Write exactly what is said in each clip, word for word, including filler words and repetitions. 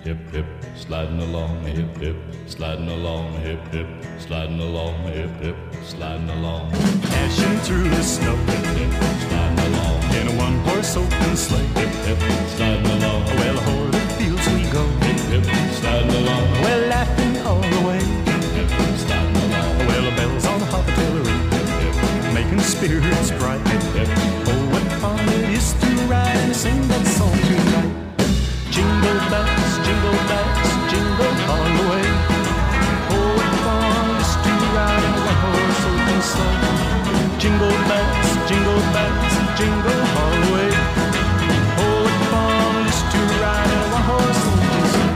Hip, hip, sliding along, hip, hip, sliding along, hip, hip, sliding along, hip, hip, sliding along. Dashing through the snow, hip, hip, sliding along. in a one-horse open sleigh. Hip, hip, sliding along. Well, o'er the fields we go. Hip, hip, sliding along. Well, laughing all the way. Hip, hip, sliding along. Well, the bells on the hoppatool ring, Hip, hip, making spirits bright. hip, hip, Oh, what fun it is to ride and sing that song tonight. Jingle bells, jingle bells, jingle all the way. Oh, what fun it is to ride in a one-horse open sleigh. Jingle bells, jingle bells, jingle all the way. Oh, what fun it is to ride in a one-horse open sleigh.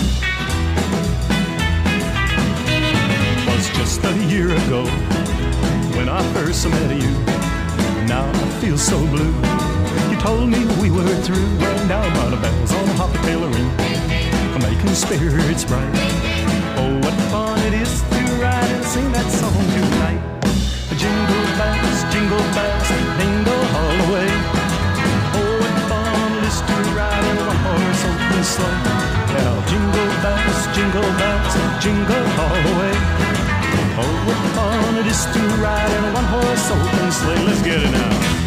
Was just a year ago when I first met you. Now I feel so blue. You told me we were through. Well, now by the bells on the hoppatail ring, making spirits bright. Oh, what fun it is to ride and sing that song tonight. Jingle bells, jingle bells, jingle all the way. Oh, what fun it is to ride in a one-horse open sleigh. Now jingle bells, jingle bells, jingle all the way. Oh, what fun it is to ride in a one-horse open sleigh. Let's get it now.